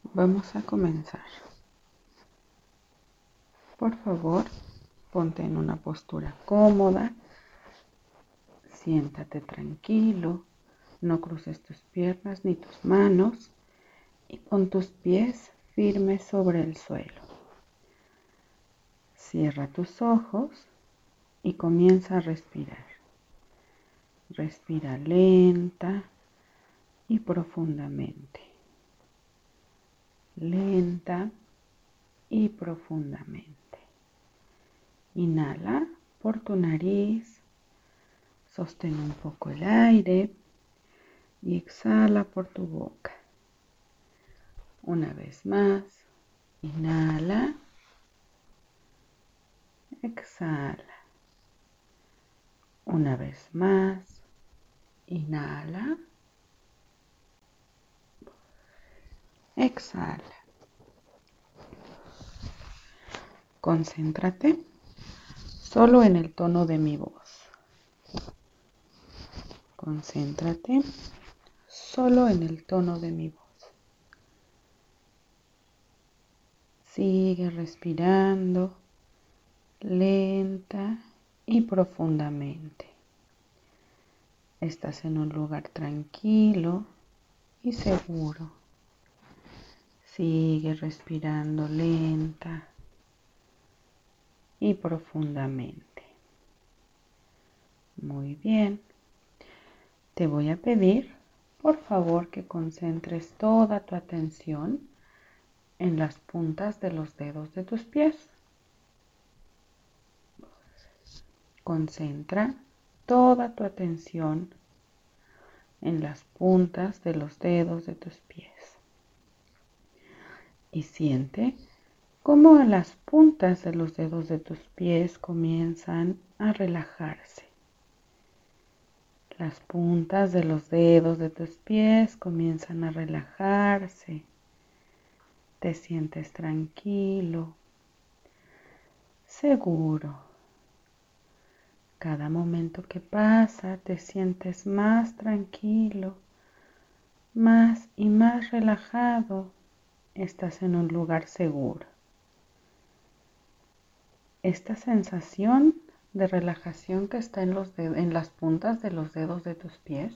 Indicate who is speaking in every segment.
Speaker 1: Vamos a comenzar. Por favor, ponte en una postura cómoda. Siéntate tranquilo. No cruces tus piernas ni tus manos. Y pon tus pies firmes sobre el suelo. Cierra tus ojos y comienza a respirar. Respira lenta y profundamente. Lenta y profundamente. Inhala por tu nariz, sostén un poco el aire y exhala por tu boca. Una vez más, inhala, exhala. Una vez más, inhala, exhala. Concéntrate solo en el tono de mi voz. Concéntrate solo en el tono de mi voz. Sigue respirando lenta y profundamente. Estás en un lugar tranquilo y seguro. Sigue respirando lenta y profundamente. Muy bien. Te voy a pedir, por favor, que concentres toda tu atención en las puntas de los dedos de tus pies. Concentra toda tu atención en las puntas de los dedos de tus pies. Y siente cómo las puntas de los dedos de tus pies comienzan a relajarse. Las puntas de los dedos de tus pies comienzan a relajarse. Te sientes tranquilo, seguro. Cada momento que pasa te sientes más tranquilo, más y más relajado. Estás en un lugar seguro. Esta sensación de relajación que está en las puntas de los dedos de tus pies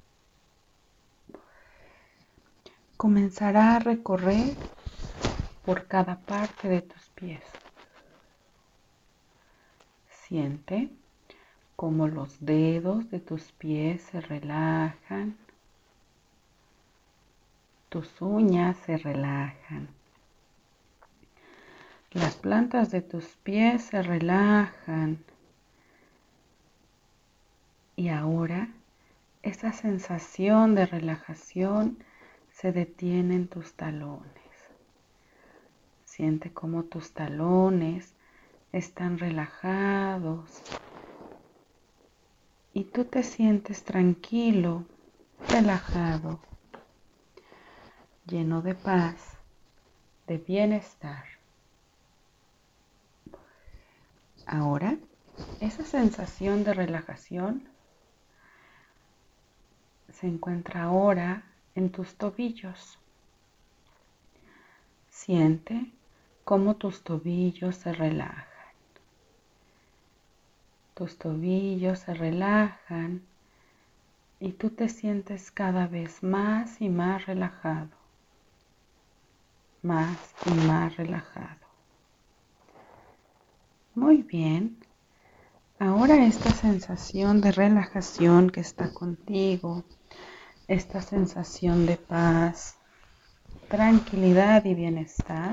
Speaker 1: comenzará a recorrer por cada parte de tus pies. Siente cómo los dedos de tus pies se relajan, tus uñas se relajan, las plantas de tus pies se relajan y ahora esa sensación de relajación se detiene en tus talones. Siente cómo tus talones están relajados y tú te sientes tranquilo, relajado, lleno de paz, de bienestar. Ahora, esa sensación de relajación se encuentra ahora en tus tobillos. Siente cómo tus tobillos se relajan. Tus tobillos se relajan y tú te sientes cada vez más y más relajado. Más y más relajado. Muy bien. Ahora esta sensación de relajación que está contigo, esta sensación de paz, tranquilidad y bienestar,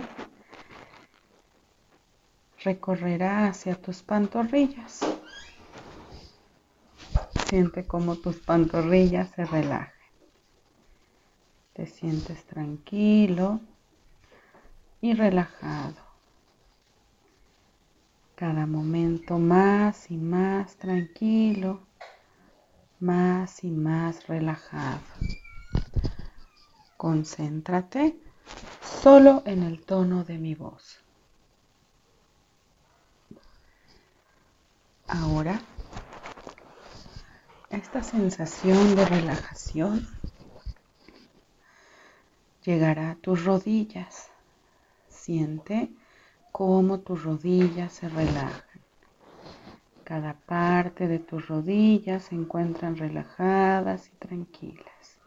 Speaker 1: recorrerá hacia tus pantorrillas. Siente cómo tus pantorrillas se relajan. Te sientes tranquilo y relajado. Cada momento más y más tranquilo, más y más relajado. Concéntrate solo en el tono de mi voz. Ahora, esta sensación de relajación llegará a tus rodillas. Siente cómo tus rodillas se relajan. Cada parte de tus rodillas se encuentran relajadas y tranquilas.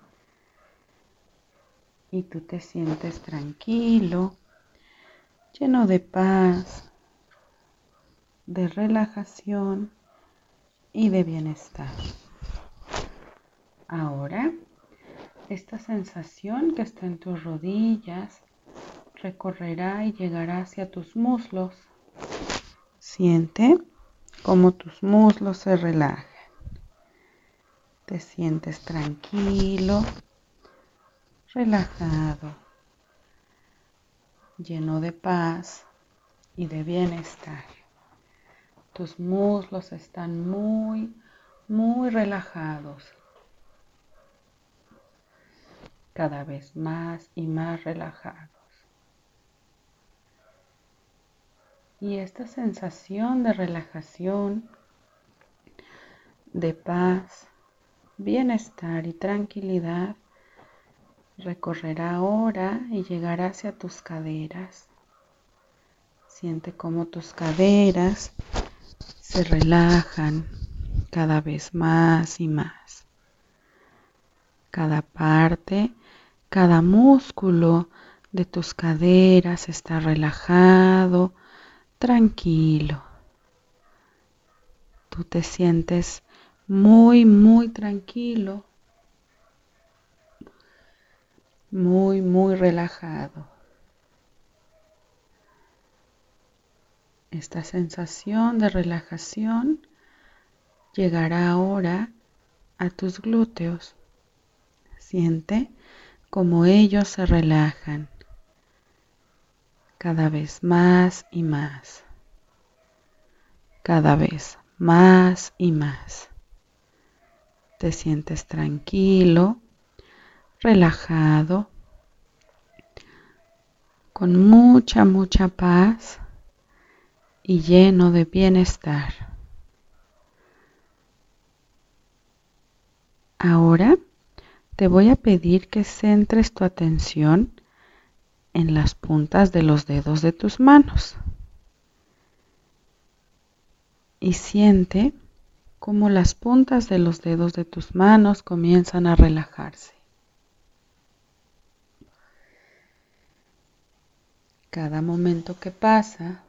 Speaker 1: Y tú te sientes tranquilo, lleno de paz, de relajación y de bienestar. Ahora, esta sensación que está en tus rodillas recorrerá y llegará hacia tus muslos. Siente cómo tus muslos se relajan. Te sientes tranquilo, relajado, lleno de paz y de bienestar. Tus muslos están muy relajados. Cada vez más y más relajados. Y esta sensación de relajación, de paz, bienestar y tranquilidad recorrerá ahora y llegará hacia tus caderas. Siente cómo tus caderas se relajan cada vez más y más. Cada parte, cada músculo de tus caderas está relajado, tranquilo. Tú te sientes muy tranquilo, muy relajado. Esta sensación de relajación llegará ahora a tus glúteos. Siente cómo ellos se relajan cada vez más y más. Cada vez más y más. Te sientes tranquilo, relajado, con mucha paz y lleno de bienestar. Ahora te voy a pedir que centres tu atención en las puntas de los dedos de tus manos y siente cómo las puntas de los dedos de tus manos comienzan a relajarse. Cada momento que pasa,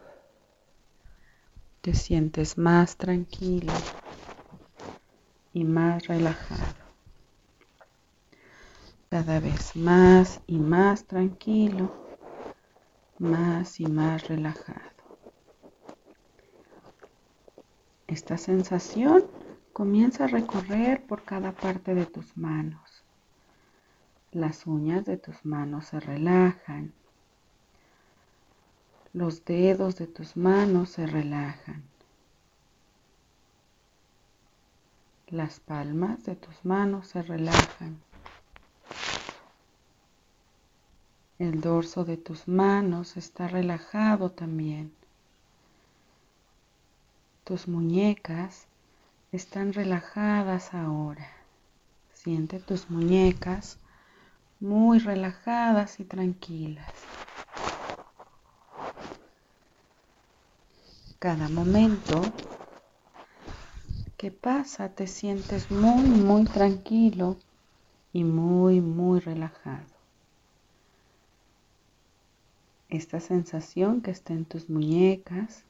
Speaker 1: te sientes más tranquilo y más relajado. Cada vez más y más tranquilo, más y más relajado. Esta sensación comienza a recorrer por cada parte de tus manos. Las uñas de tus manos se relajan. Los dedos de tus manos se relajan. Las palmas de tus manos se relajan. El dorso de tus manos está relajado también. Tus muñecas están relajadas ahora. Siente tus muñecas muy relajadas y tranquilas. Cada momento que pasa te sientes muy tranquilo y muy relajado. Esta sensación que está en tus muñecas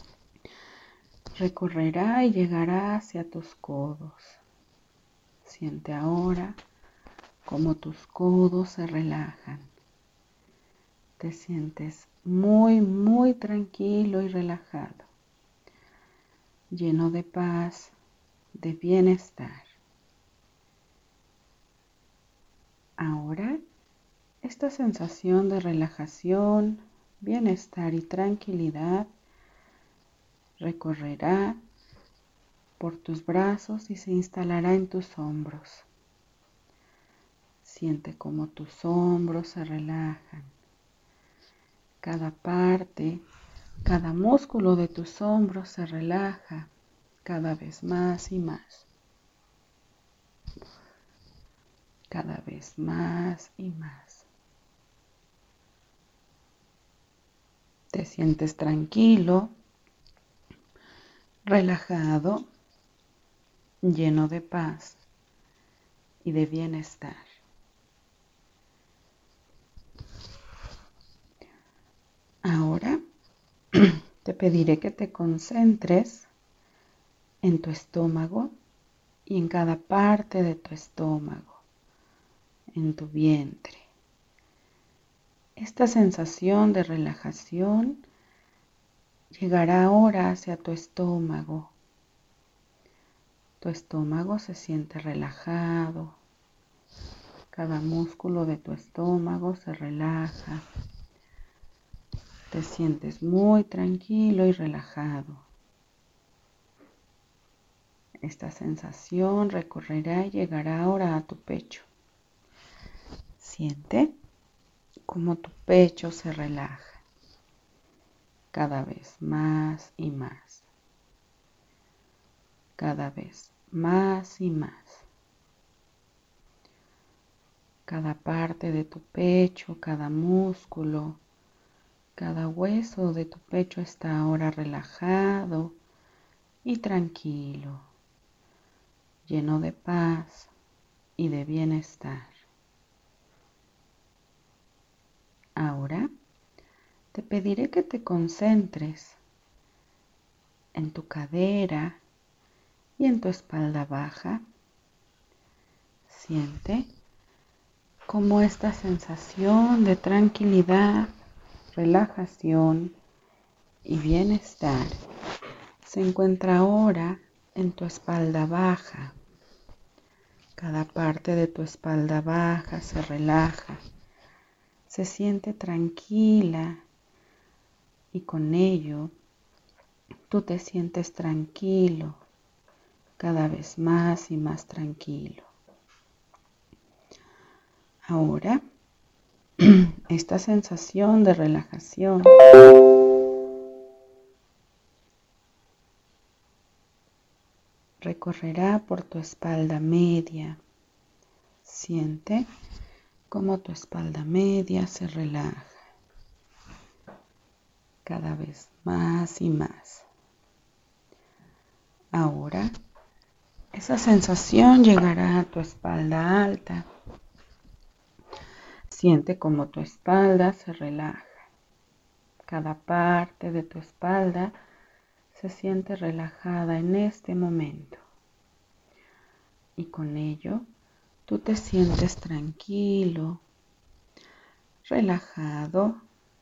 Speaker 1: recorrerá y llegará hacia tus codos. Siente ahora cómo tus codos se relajan. Te sientes muy tranquilo y relajado, lleno de paz, de bienestar. Ahora, esta sensación de relajación, bienestar y tranquilidad recorrerá por tus brazos y se instalará en tus hombros. Siente cómo tus hombros se relajan. Cada parte, cada músculo de tus hombros se relaja cada vez más y más. Cada vez más y más. Te sientes tranquilo, relajado, lleno de paz y de bienestar. Ahora te pediré que te concentres en tu estómago y en cada parte de tu estómago, en tu vientre. Esta sensación de relajación llegará ahora hacia tu estómago. Tu estómago se siente relajado. Cada músculo de tu estómago se relaja. Te sientes muy tranquilo y relajado. Esta sensación recorrerá y llegará ahora a tu pecho. Siente cómo tu pecho se relaja cada vez más y más. Cada vez más y más. Cada parte de tu pecho, cada músculo, cada hueso de tu pecho está ahora relajado y tranquilo, lleno de paz y de bienestar. Ahora te pediré que te concentres en tu cadera y en tu espalda baja. Siente cómo esta sensación de tranquilidad, relajación y bienestar se encuentra ahora en tu espalda baja. Cada parte de tu espalda baja se relaja, se siente tranquila y con ello tú te sientes tranquilo, cada vez más y más tranquilo. Ahora, esta sensación de relajación recorrerá por tu espalda media. Siente cómo tu espalda media se relaja cada vez más y más. Ahora, esa sensación llegará a tu espalda alta. Siente cómo tu espalda se relaja. Cada parte de tu espalda se siente relajada en este momento. Y con ello, tú te sientes tranquilo, relajado,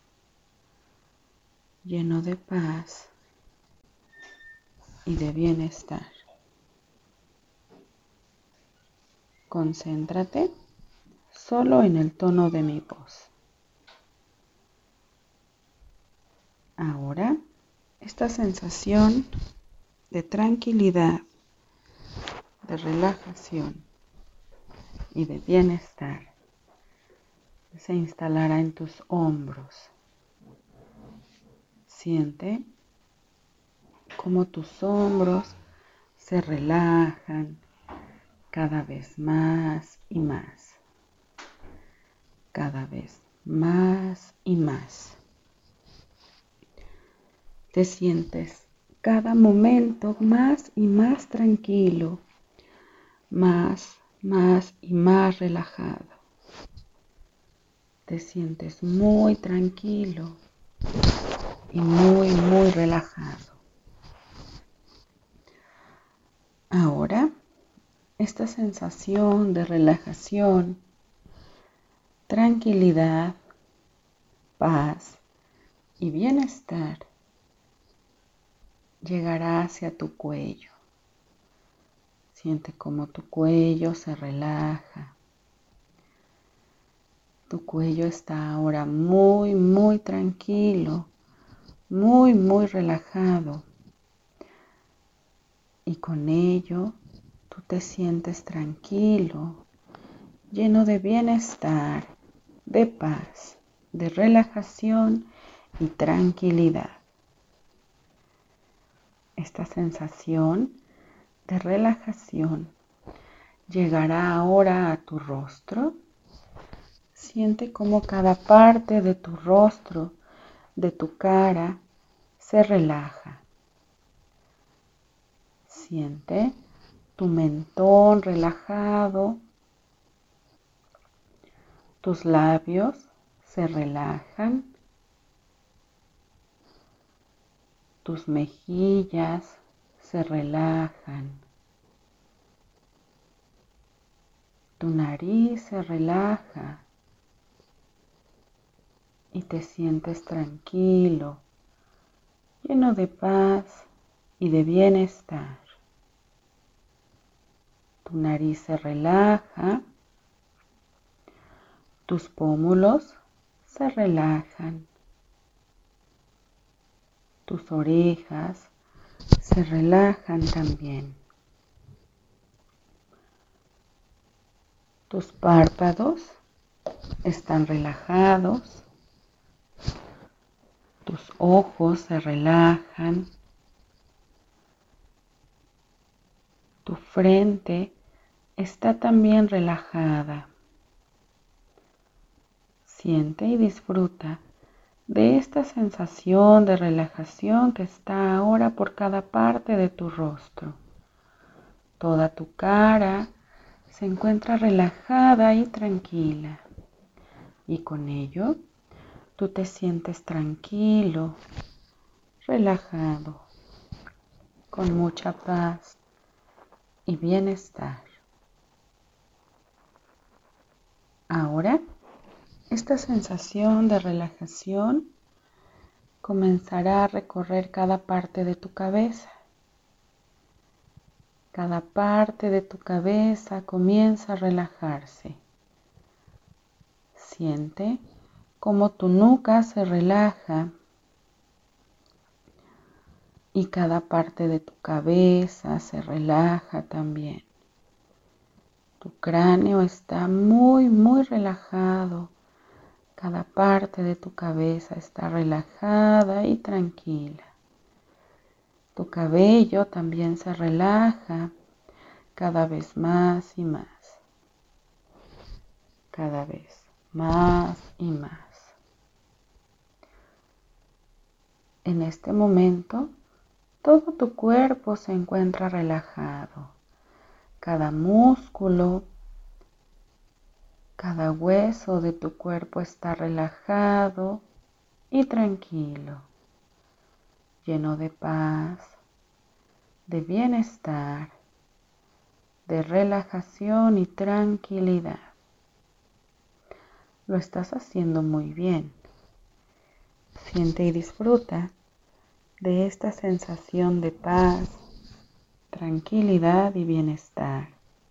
Speaker 1: lleno de paz y de bienestar. Concéntrate solo en el tono de mi voz. Ahora, esta sensación de tranquilidad, de relajación y de bienestar se instalará en tus hombros. Siente cómo tus hombros se relajan cada vez más y más. Cada vez más y más. Te sientes cada momento más y más tranquilo, más y más relajado. Te sientes muy tranquilo y muy relajado. Ahora, esta sensación de relajación, tranquilidad, paz y bienestar llegará hacia tu cuello. Siente cómo tu cuello se relaja. Tu cuello está ahora muy tranquilo, muy relajado. Y con ello, tú te sientes tranquilo, lleno de bienestar, de paz, de relajación y tranquilidad. Esta sensación de relajación llegará ahora a tu rostro. Siente cómo cada parte de tu rostro de tu cara se relaja. Siente tu mentón relajado, tus labios se relajan, tus mejillas se relajan, tu nariz se relaja y te sientes tranquilo, lleno de paz y de bienestar. Tu nariz se relaja, tus pómulos se relajan, tus orejas se relajan también. Tus párpados están relajados, tus ojos se relajan, tu frente está también relajada. Siente y disfruta de esta sensación de relajación que está ahora por cada parte de tu rostro. Toda tu cara se encuentra relajada y tranquila. Y con ello, tú te sientes tranquilo, relajado, con mucha paz y bienestar. Ahora, esta sensación de relajación comenzará a recorrer cada parte de tu cabeza. Cada parte de tu cabeza comienza a relajarse. Siente cómo tu nuca se relaja y cada parte de tu cabeza se relaja también. Tu cráneo está muy relajado. Cada parte de tu cabeza está relajada y tranquila. Tu cabello también se relaja cada vez más y más. Cada vez más y más. En este momento, todo tu cuerpo se encuentra relajado. Cada músculo, cada hueso de tu cuerpo está relajado y tranquilo, lleno de paz, de bienestar, de relajación y tranquilidad. Lo estás haciendo muy bien. Siente y disfruta de esta sensación de paz, tranquilidad y bienestar.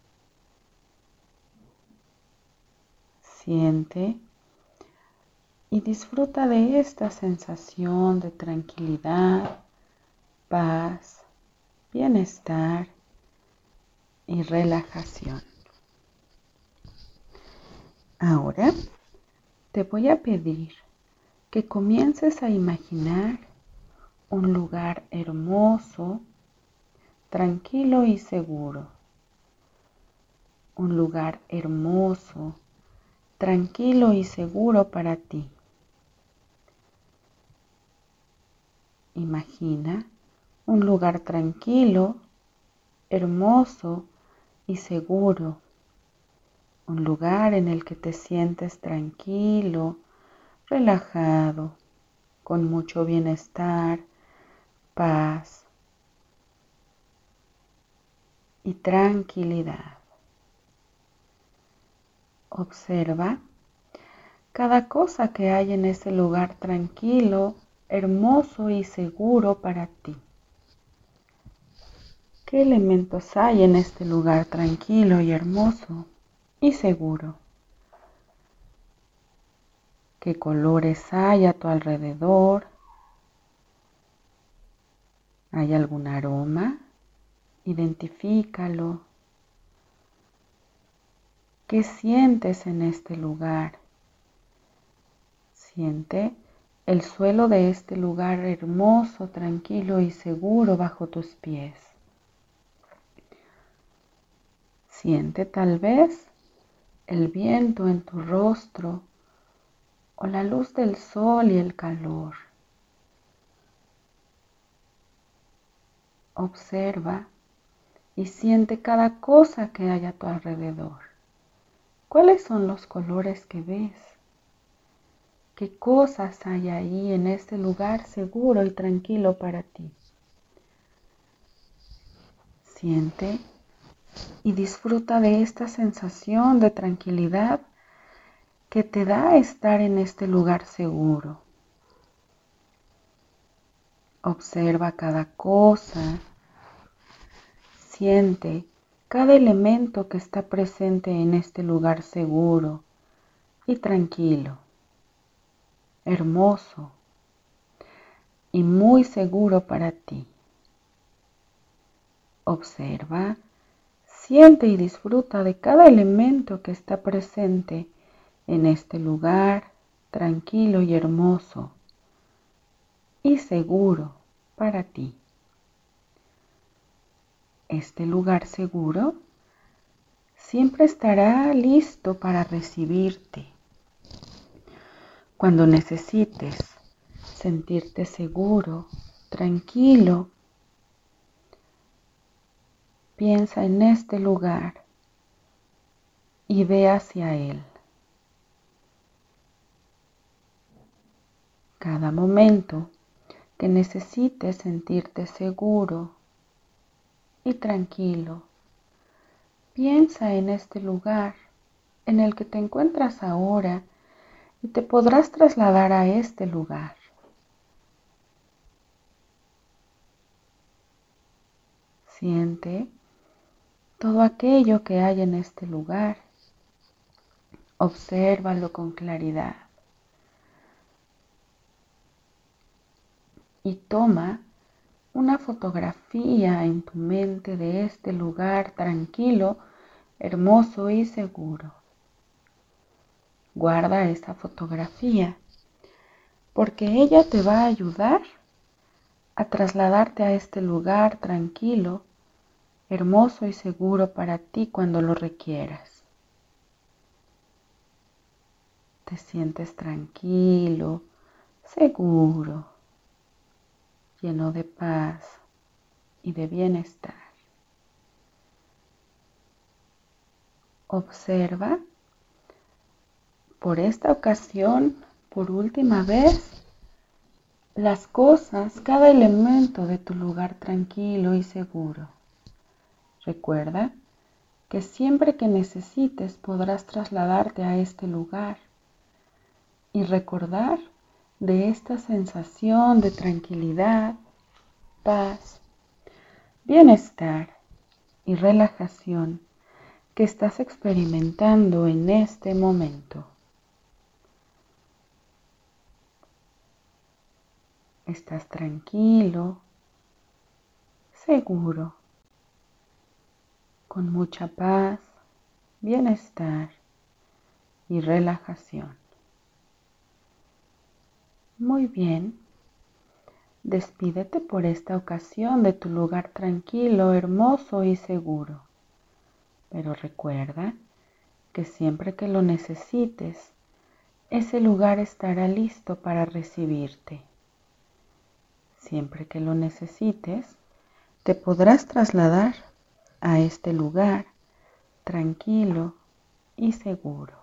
Speaker 1: Siente y disfruta de esta sensación de tranquilidad, paz, bienestar y relajación. Ahora te voy a pedir que comiences a imaginar un lugar hermoso, tranquilo y seguro. Un lugar hermoso, tranquilo y seguro para ti. Imagina un lugar tranquilo, hermoso y seguro. Un lugar en el que te sientes tranquilo, relajado, con mucho bienestar, paz y tranquilidad. Observa cada cosa que hay en ese lugar tranquilo, hermoso y seguro para ti. ¿Qué elementos hay en este lugar tranquilo y hermoso y seguro? ¿Qué colores hay a tu alrededor? ¿Hay algún aroma? Identifícalo. ¿Qué sientes en este lugar? Siente el suelo de este lugar hermoso, tranquilo y seguro bajo tus pies. Siente tal vez el viento en tu rostro o la luz del sol y el calor. Observa y siente cada cosa que hay a tu alrededor. ¿Cuáles son los colores que ves? ¿Qué cosas hay ahí en este lugar seguro y tranquilo para ti? Siente y disfruta de esta sensación de tranquilidad que te da estar en este lugar seguro. Observa cada cosa, siente cada elemento que está presente en este lugar seguro y tranquilo, hermoso y muy seguro para ti. Observa, siente y disfruta de cada elemento que está presente en este lugar tranquilo y hermoso y seguro para ti. Este lugar seguro siempre estará listo para recibirte. Cuando necesites sentirte seguro, tranquilo, piensa en este lugar y ve hacia él. Cada momento que necesites sentirte seguro y tranquilo, piensa en este lugar en el que te encuentras ahora y te podrás trasladar a este lugar. Siente todo aquello que hay en este lugar. Obsérvalo con claridad. Y toma una fotografía en tu mente de este lugar tranquilo, hermoso y seguro. Guarda esa fotografía porque ella te va a ayudar a trasladarte a este lugar tranquilo, hermoso y seguro para ti cuando lo requieras. Te sientes tranquilo, seguro, lleno de paz y de bienestar. Observa por esta ocasión, por última vez, las cosas, cada elemento de tu lugar tranquilo y seguro. Recuerda que siempre que necesites podrás trasladarte a este lugar y recordar de esta sensación de tranquilidad, paz, bienestar y relajación que estás experimentando en este momento. Estás tranquilo, seguro, con mucha paz, bienestar y relajación. Muy bien, despídete por esta ocasión de tu lugar tranquilo, hermoso y seguro. Pero recuerda que siempre que lo necesites, ese lugar estará listo para recibirte. Siempre que lo necesites, te podrás trasladar a este lugar tranquilo y seguro.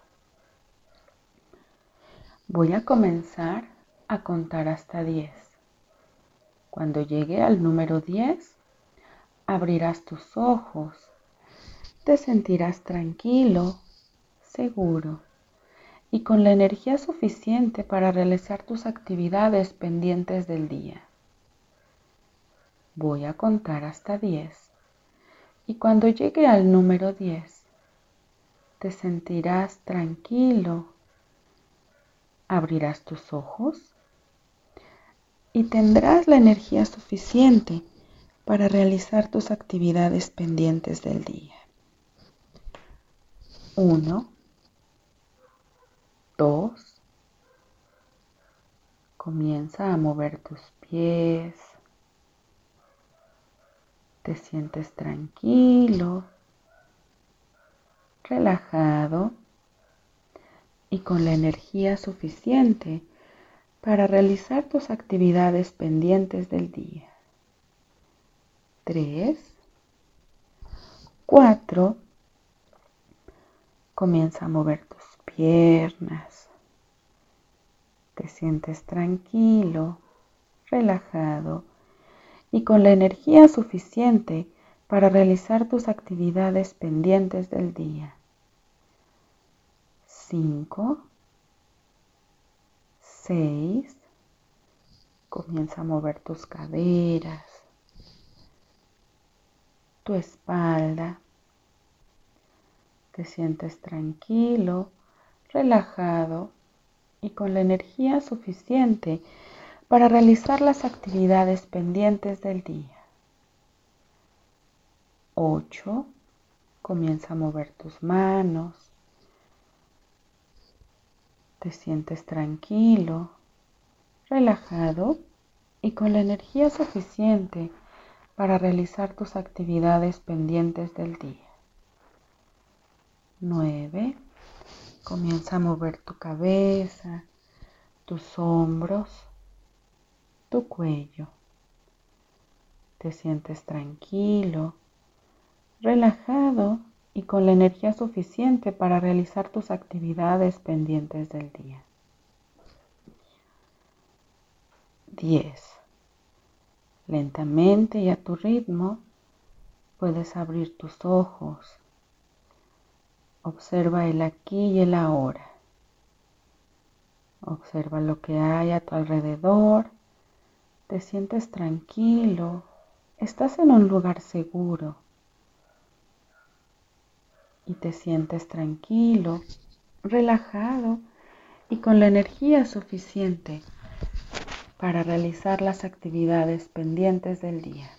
Speaker 1: Voy a comenzar a contar hasta 10. Cuando llegue al número 10, abrirás tus ojos, te sentirás tranquilo, seguro y con la energía suficiente para realizar tus actividades pendientes del día. Voy a contar hasta 10 y cuando llegue al número 10, te sentirás tranquilo, abrirás tus ojos y tendrás la energía suficiente para realizar tus actividades pendientes del día. 1, 2, comienza a mover tus pies, te sientes tranquilo, relajado y con la energía suficiente para realizar tus actividades pendientes del día. 3, 4. Comienza a mover tus piernas. Te sientes tranquilo, relajado y con la energía suficiente para realizar tus actividades pendientes del día. 5, 6. Comienza a mover tus caderas, tu espalda. Te sientes tranquilo, relajado y con la energía suficiente para realizar las actividades pendientes del día. 8. Comienza a mover tus manos. Te sientes tranquilo, relajado y con la energía suficiente para realizar tus actividades pendientes del día. 9. Comienza a mover tu cabeza, tus hombros, tu cuello. Te sientes tranquilo, relajado y con la energía suficiente para realizar tus actividades pendientes del día. 10. Lentamente y a tu ritmo puedes abrir tus ojos. Observa el aquí y el ahora. Observa lo que hay a tu alrededor. Te sientes tranquilo. Estás en un lugar seguro. Y te sientes tranquilo, relajado y con la energía suficiente para realizar las actividades pendientes del día.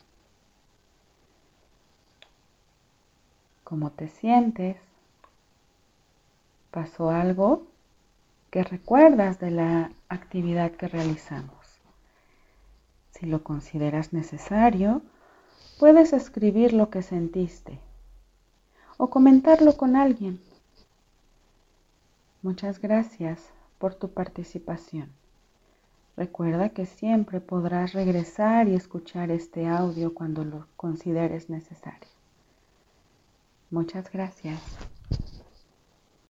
Speaker 1: ¿Cómo te sientes? ¿Pasó algo que recuerdas de la actividad que realizamos? Si lo consideras necesario, puedes escribir lo que sentiste o comentarlo con alguien. Muchas gracias por tu participación. Recuerda que siempre podrás regresar y escuchar este audio cuando lo consideres necesario. Muchas gracias.